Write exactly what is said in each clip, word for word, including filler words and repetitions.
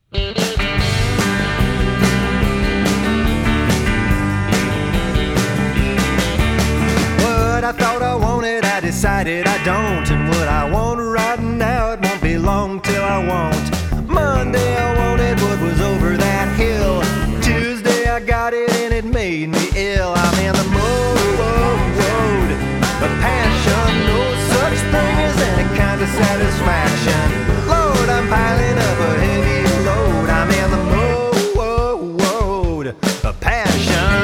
What I thought I wanted, I decided I don't. And what I want right now, it won't be long till I want. Monday I wanted what was over that hill. Tuesday I got it and it made me ill. I'm in the mode of passion, no such thing as any kind of satisfaction. Lord, I'm piling up a heavy load. I'm in the mode of passion.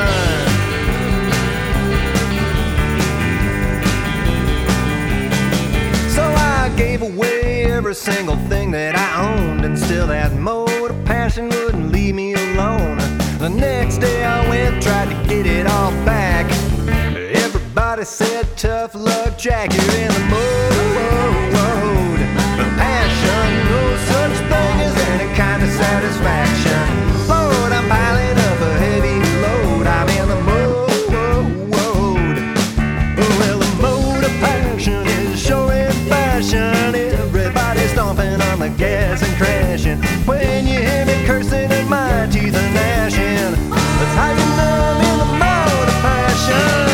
So I gave away every single thing that I owned, and still that mode of passion wouldn't leave me alone. The next day I went, tried to get it all back. Everybody said, tough luck, Jack, you're in the mode of passion, no such thing as any kind of satisfaction. Lord, I'm piling up a heavy load. I'm in the mode. Well, the mode of passion is sure in fashion. Everybody's stomping on the gas and crashing. When you hear me cursing and my teeth are gnashing, that's how you know I'm in the mode of passion.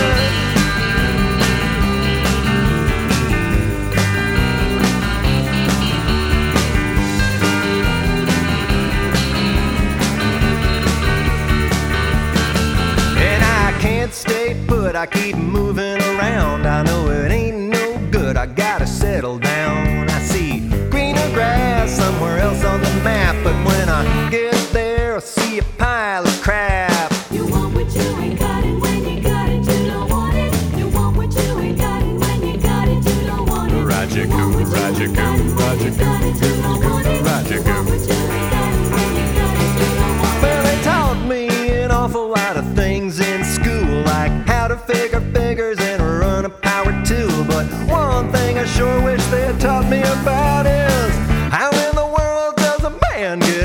Stay put, I keep moving around. I know it ain't no good, I gotta settle down. I see greener grass somewhere else on the map, but when I get there I see a pile of crap. You want what you ain't got, and when you got it you don't want it. You want what you ain't got, and when you got it you don't want it. Roger goo, Roger goo, Roger goo, Roger goo. Well, they taught me an awful lot of things in school, like how to figure figures and run a power tool. But one thing I sure wish they had taught me about is how in the world does a man get